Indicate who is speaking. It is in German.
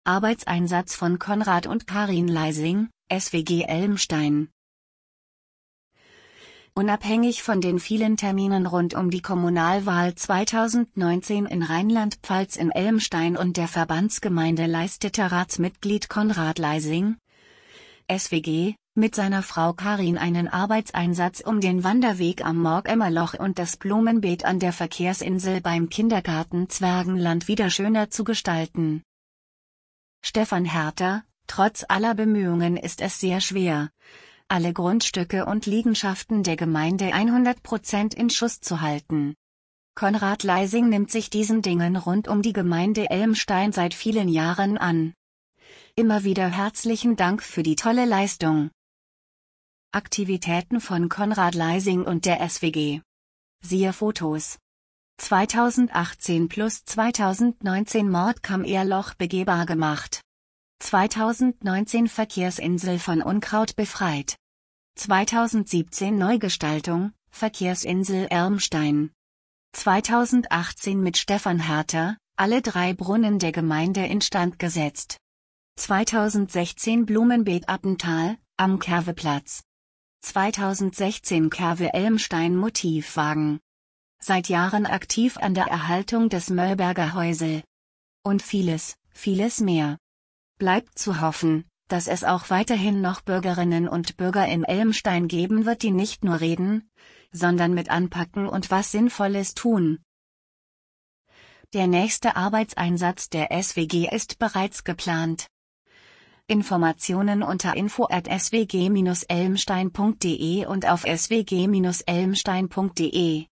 Speaker 1: Arbeitseinsatz von Konrad und Karin Leising, SWG Elmstein. Unabhängig von den vielen Terminen rund um die Kommunalwahl 2019 in Rheinland-Pfalz in Elmstein und der Verbandsgemeinde leistete Ratsmitglied Konrad Leising, SWG, mit seiner Frau Karin einen Arbeitseinsatz, um den Wanderweg am Morgemmerloch und das Blumenbeet an der Verkehrsinsel beim Kindergarten Zwergenland wieder schöner zu gestalten. Stefan Herter: Trotz aller Bemühungen ist es sehr schwer, alle Grundstücke und Liegenschaften der Gemeinde 100% in Schuss zu halten. Konrad Leising nimmt sich diesen Dingen rund um die Gemeinde Elmstein seit vielen Jahren an. Immer wieder herzlichen Dank für die tolle Leistung. Aktivitäten von Konrad Leising und der SWG. Siehe Fotos. 2018 plus 2019 Mordkammerloch begehbar gemacht. 2019 Verkehrsinsel von Unkraut befreit. 2017 Neugestaltung, Verkehrsinsel Elmstein. 2018 mit Stefan Herter, alle 3 Brunnen der Gemeinde instand gesetzt. 2016 Blumenbeet Appental, am Kerveplatz. 2016 Kerve Elmstein Motivwagen. Seit Jahren aktiv an der Erhaltung des Möllberger Häusel. Und vieles, vieles mehr. Bleibt zu hoffen, dass es auch weiterhin noch Bürgerinnen und Bürger in Elmstein geben wird, die nicht nur reden, sondern mit anpacken und was Sinnvolles tun. Der nächste Arbeitseinsatz der SWG ist bereits geplant. Informationen unter info@swg-elmstein.de und auf swg-elmstein.de